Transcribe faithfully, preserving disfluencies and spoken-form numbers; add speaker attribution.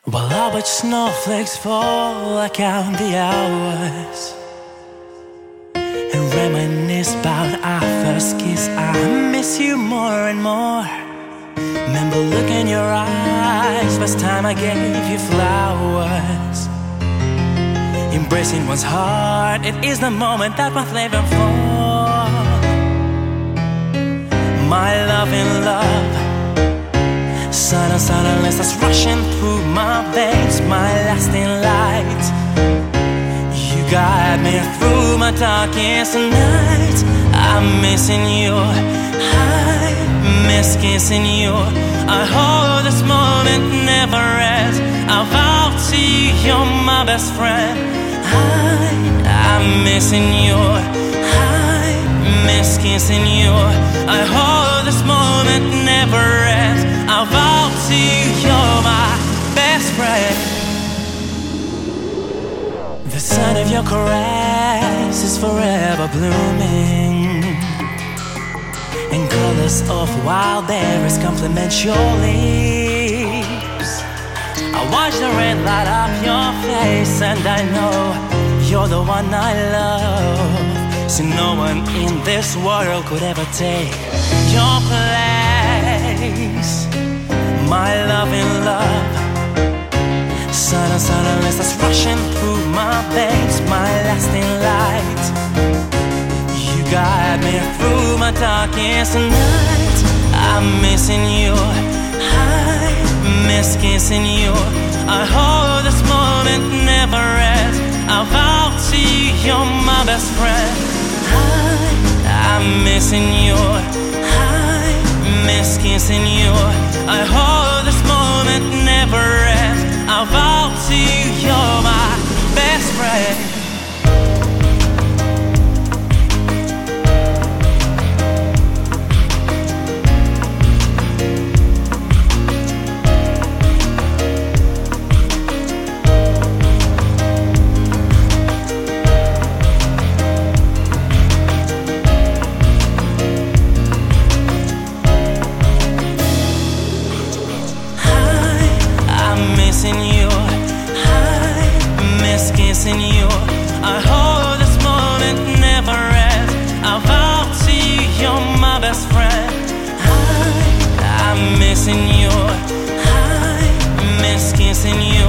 Speaker 1: While I watch snowflakes fall, I count the hours and reminisce about our first kiss. I miss you more and more. Remember look in your eyes, first time I gave you flowers. Embracing one's heart, it is the moment that we're living for. My love in love, sudden silence that's rushing through my veins, my lasting light. You guide me through my darkest night. I'm missing you, I miss kissing you. I hope this moment never ends. I vow to you, you're my best friend. I, I'm missing you, I miss kissing you. I hope this moment never ends. I vow to you, you're my best friend. The scent of your caress is forever blooming, and colors of wild berries complement your lips. I watch the red light up your face, and I know you're the one I love. So no one in this world could ever take your place. My love in love, sudden silence that's rushing through my veins, my lasting light. You guide me through my darkest night. I'm missing you, I miss kissing you. I hope this moment never ends. I vow to you, you're my best friend. I, I'm missing you, I miss kissing you. I hope this moment never ends. I vow to you, you're my best friend. Missing you, I miss kissing you. I hope this moment never ends. I vow to you, you're my best friend. I, I'm missing you, I miss kissing you.